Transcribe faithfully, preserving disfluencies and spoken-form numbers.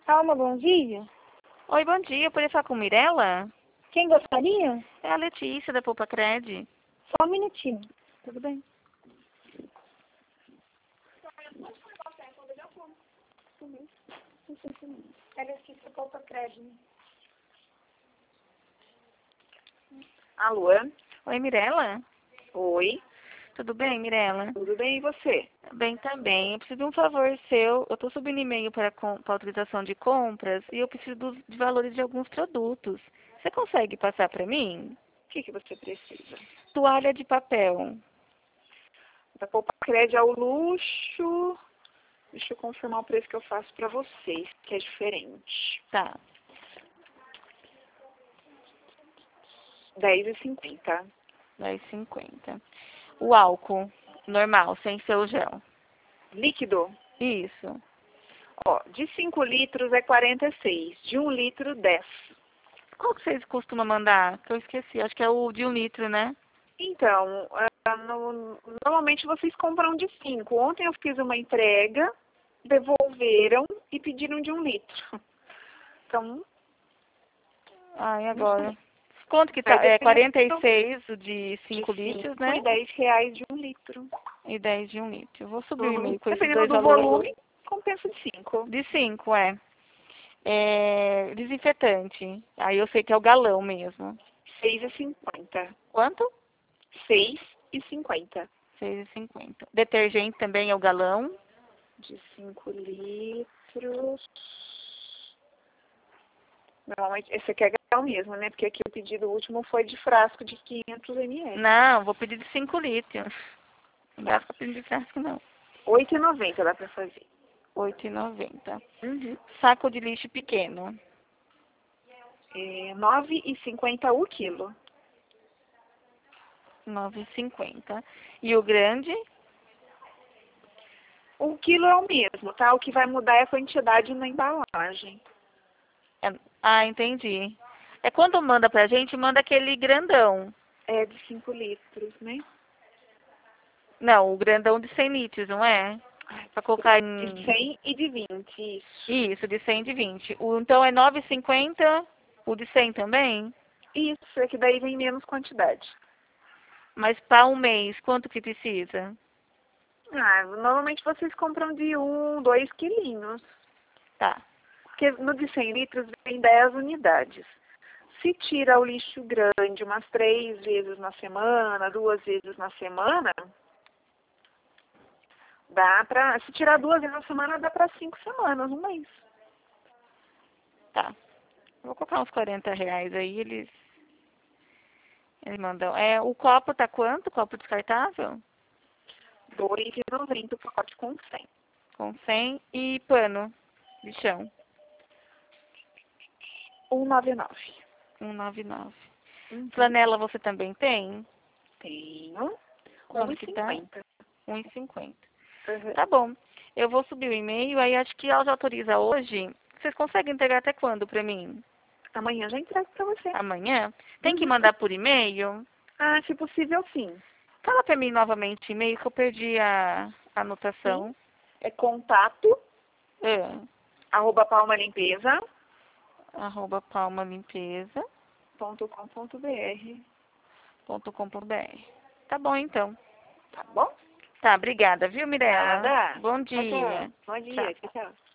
Alma, bom dia. Oi, bom dia. Eu poderia falar com Mirella? Quem gostaria? É a Letícia, da Poupa Cred. Só um minutinho. Tudo bem. É Letícia Poupa Cred. Alô? Oi, Mirella? Oi, Tudo bem, Mirella? tudo bem e você? Bem também. Eu preciso de um favor seu. Eu estou subindo e-mail para, com, para autorização de compras e eu preciso dos, de valores de alguns produtos. Você consegue passar para mim? O que, que você precisa? Toalha de papel. Da Poupa Cred ao luxo. Deixa eu confirmar o preço que eu faço pra vocês, que é diferente. Tá. dez e cinquenta. dez e cinquenta. O álcool, normal, sem ser o gel. Líquido? Isso. Ó, de cinco litros é quarenta e seis. De um litro, dez. Qual que vocês costumam mandar? Que eu esqueci. Acho que é o de um litro, né? Então, ah, no- normalmente vocês compram de cinco. Ontem eu fiz uma entrega, devolveram e pediram de um litro. Então, Ah, e agora? Quanto que tá? Vai É depender quarenta e do- seis o de cinco de litros, cinco né? e dez reais de um litro. E dez de um litro. Eu vou subir o Uhum. e-mail com esses Dependendo dois do valores. volume, compensa de cinco. De cinco, é. É. Desinfetante. Aí eu sei que é o galão mesmo. seis e cinquenta. Quanto? seis e cinquenta. seis e cinquenta. Detergente também é o galão. De cinco litros. Normalmente, esse aqui é galão mesmo, né? Porque aqui o pedido último foi de frasco de quinhentos mililitros. Não, vou pedir de cinco litros. Não dá pra pedir de frasco, não. oito e noventa dá pra fazer. oito e noventa. Uhum. Saco de lixo pequeno. É, nove e cinquenta o quilo. nove e cinquenta. E o grande? O quilo é o mesmo, tá? O que vai mudar é a quantidade na embalagem. É- Ah, entendi. É quando manda pra gente, manda aquele grandão. É de cinco litros, né? Não, o grandão de cem litros, não é? Pra colocar De em... cem e de vinte, isso. Isso, de cem e de vinte. O, então é nove e cinquenta, o de cem também? Isso, é que daí vem menos quantidade. Mas para um mês, quanto que precisa? Ah, normalmente vocês compram de um, dois quilinhos. Tá. Porque no de cem litros vem dez unidades. Se tira o lixo grande umas três vezes na semana, duas vezes na semana, dá pra... Se tirar duas vezes na semana, dá pra cinco semanas, um mês. Tá. Eu vou colocar uns quarenta reais aí, eles... Eles mandam. É, o copo tá quanto? Copo descartável? dois e noventa o pacote com cem. Com cem e pano de chão. um e noventa e nove. um e noventa e nove. Uhum. Flanela você também tem? Tenho. Quanto um e que tá? cinquenta. um e cinquenta. Uhum. Tá bom. Eu vou subir o e-mail, aí acho que ela já autoriza hoje. Vocês conseguem entregar até quando pra mim? Amanhã já entrego pra você. Amanhã? Tem que Uhum. mandar por e-mail? Ah, se possível, sim. Fala pra mim novamente o e-mail que eu perdi a a anotação. É contato, É. arroba palmalimpeza Arroba palmalimpeza ponto com ponto br. ponto com ponto br. Tá bom então. Tá bom? Tá, obrigada, viu, Mirella? Nada. Bom Tchau, dia. tchau. Bom dia. Tchau, tchau.